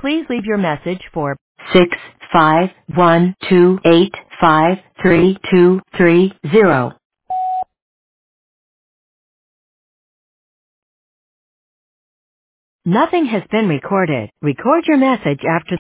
Please leave your message for 65128532230. Nothing has been recorded. Record your message after